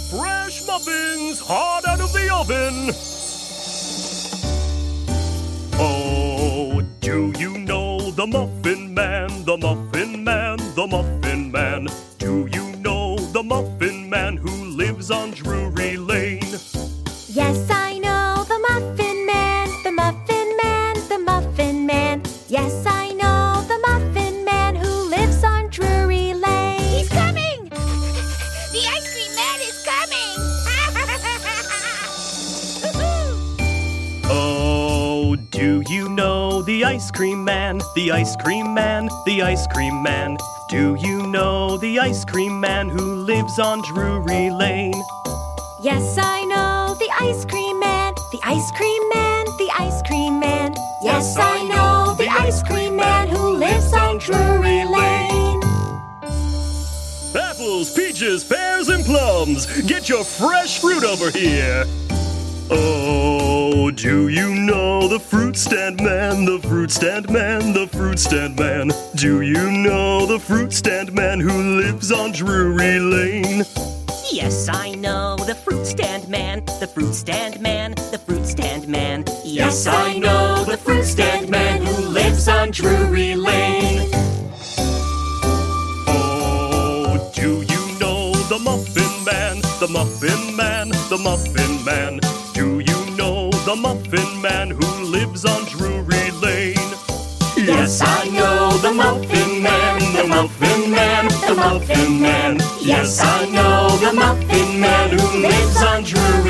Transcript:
Fresh muffins, hot out of the oven. Oh, do you know the Muffin Man, the Muffin Man, the Muffin Man? Do you know the Muffin Man who lives on Drury Lane? Yes, I know the Muffin Man, the Muffin Man, the Muffin Man. Yes, I know the Muffin Man who lives on Drury Lane. He's coming! The ice cream man is coming! Oh, do you know the Ice Cream Man, the Ice Cream Man, the Ice Cream Man? Do you know the Ice Cream Man who lives on Drury Lane? Yes, I know the Ice Cream Man, the Ice Cream Man, the Ice Cream Man. Yes, I know the Ice Cream Man who lives on Drury Lane. Apples, peaches, pears, and plums. Get your fresh fruit over here. Oh, do you know the Fruit Stand Man, the Fruit Stand Man, the Fruit Stand Man? Do you know the Fruit Stand Man who lives on Drury Lane? Yes, I know the Fruit Stand Man, the Fruit Stand Man, the Fruit Stand Man. Yes, I know the Fruit Stand Man who lives on Drury Lane. Oh, do you know the Muffin Man, the Muffin Man, the Muffin Man? Do you know the Muffin Man who lives on Drury Lane? Yes, I know the Muffin Man, the Muffin Man, the Muffin Man. Yes, I know the Muffin Man who lives on Drury